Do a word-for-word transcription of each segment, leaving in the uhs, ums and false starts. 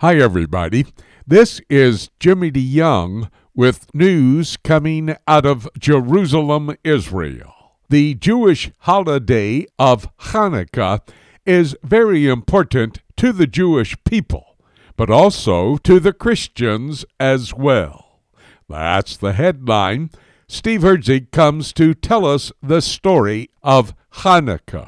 Hi, everybody. This is Jimmy DeYoung with news coming out of Jerusalem, Israel. The Jewish holiday of Hanukkah is very important to the Jewish people, but also to the Christians as well. That's the headline. Steve Herzig comes to tell us the story of Hanukkah.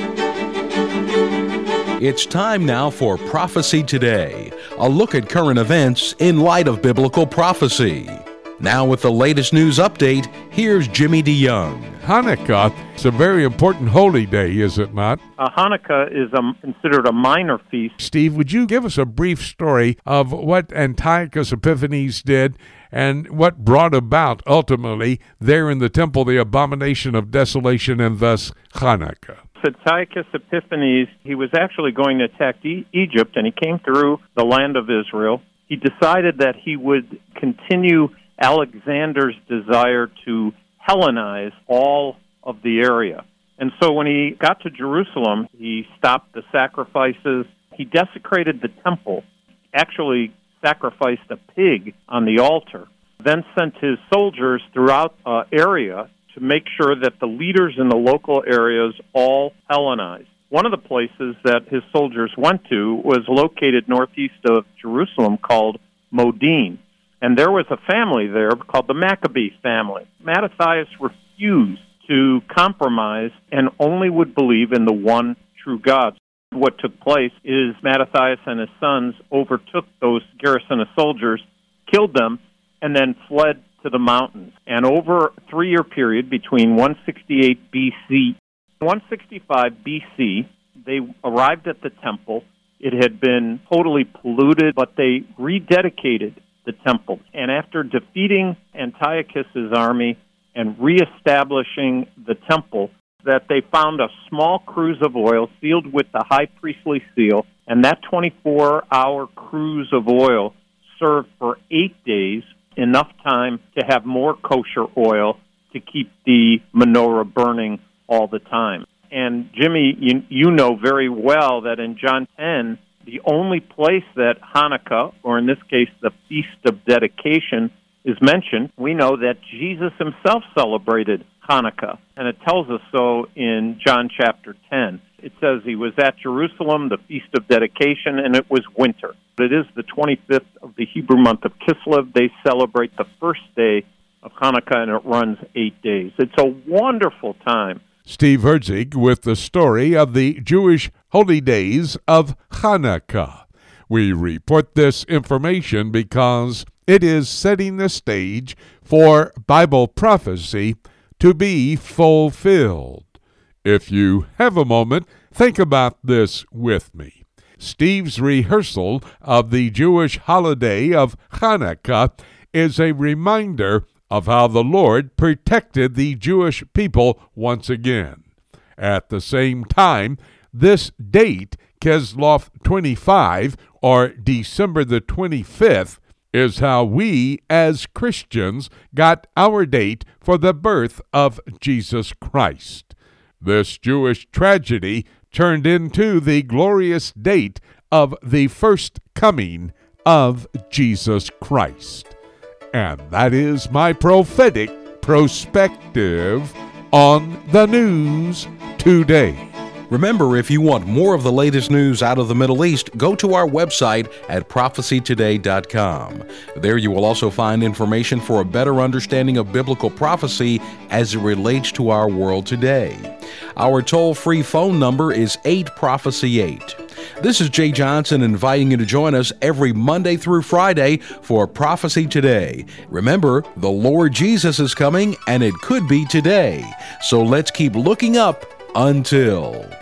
It's time now for Prophecy Today, a look at current events in light of biblical prophecy. Now with the latest news update, here's Jimmy DeYoung. Hanukkah is a very important holy day, is it not? Uh, Hanukkah is a, considered a minor feast. Steve, would you give us a brief story of what Antiochus Epiphanes did and what brought about, ultimately, there in the temple, the abomination of desolation and thus Hanukkah? Antiochus Epiphanes, he was actually going to attack e- Egypt, and he came through the land of Israel. He decided that he would continue Alexander's desire to Hellenize all of the area. And so when he got to Jerusalem, he stopped the sacrifices. He desecrated the temple, actually sacrificed a pig on the altar, then sent his soldiers throughout the uh, area to make sure that the leaders in the local areas all Hellenized. One of the places that his soldiers went to was located northeast of Jerusalem called Modin. And there was a family there called the Maccabee family. Mattathias refused to compromise and only would believe in the one true God. What took place is Mattathias and his sons overtook those garrison of soldiers, killed them, and then fled to the mountains. And over a three-year period between one sixty-eight B C and one sixty-five B C, they arrived at the temple. It had been totally polluted, but they rededicated the temple. And after defeating Antiochus's army and reestablishing the temple, that they found a small cruse of oil sealed with the high priestly seal, and that twenty-four hour cruse of oil served for eight days, enough time to have more kosher oil to keep the menorah burning all the time. And Jimmy, you, you know very well that in John ten, the only place that Hanukkah, or in this case the Feast of Dedication, is mentioned, we know that Jesus himself celebrated Hanukkah, and it tells us so in John chapter ten. It says he was at Jerusalem, the Feast of Dedication, and it was winter. It is the twenty-fifth of the Hebrew month of Kislev. They celebrate the first day of Hanukkah, and it runs eight days. It's a wonderful time. Steve Herzig with the story of the Jewish holy days of Hanukkah. We report this information because it is setting the stage for Bible prophecy to be fulfilled. If you have a moment, think about this with me. Steve's rehearsal of the Jewish holiday of Hanukkah is a reminder of how the Lord protected the Jewish people once again. At the same time, this date, Kislev twenty-five, or December the twenty-fifth, is how we as Christians got our date for the birth of Jesus Christ. This Jewish tragedy turned into the glorious date of the first coming of Jesus Christ. And that is my prophetic perspective on the news today. Remember, if you want more of the latest news out of the Middle East, go to our website at prophecy today dot com. There you will also find information for a better understanding of biblical prophecy as it relates to our world today. Our toll-free phone number is eight prophecy eight. This is Jay Johnson inviting you to join us every Monday through Friday for Prophecy Today. Remember, the Lord Jesus is coming, and it could be today. So let's keep looking up until...